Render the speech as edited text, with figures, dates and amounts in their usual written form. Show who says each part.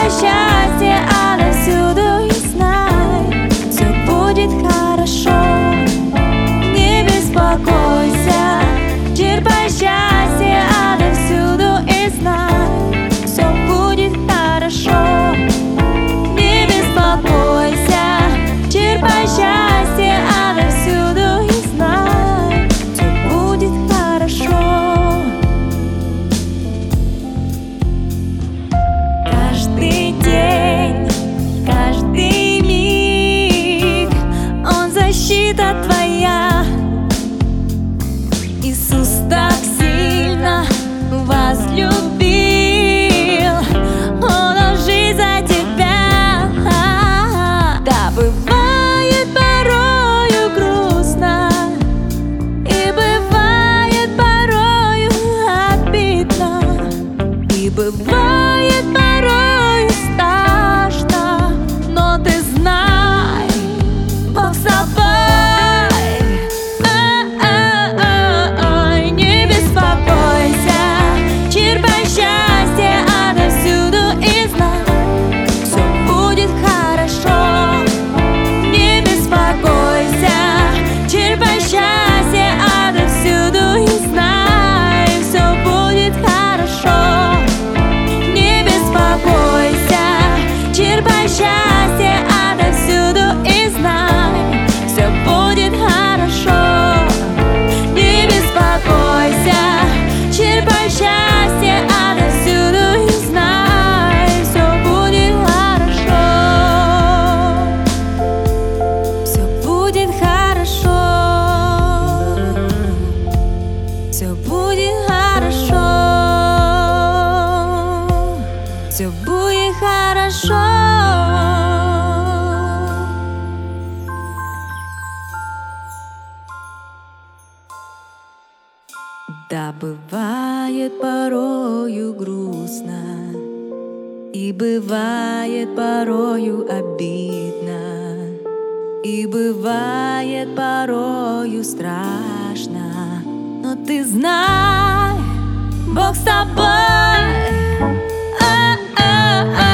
Speaker 1: Черпай счастье отовсюду и знай, все будет хорошо. Не беспокойся, черпай счастье отовсюду и знай, все будет хорошо. Не беспокойся, черпай счастье отовсюду и знай, все будет хорошо. Каждый день, каждый миг, он защита твоя. Иисус так сильно возлюбил, Он отжил за тебя. Да, бывает порою грустно, и бывает порою обидно, и бывает порою страшно, но ты знай, Бог с тобой. Не беспокойся, черпай счастье отовсюду и знай, все будет хорошо. Не беспокойся, черпай счастье отовсюду и знай, все будет хорошо. Не беспокойся, черпай счастье отовсюду и знай, все будет хорошо. Не беспокойся, черпай счастье отовсюду и знай, все будет хорошо. Все будет хорошо. Все будет хорошо. Все будет хорошо. Да, бывает порою грустно, и бывает порою обидно, и бывает порою страшно, но ты знай, Бог с тобой.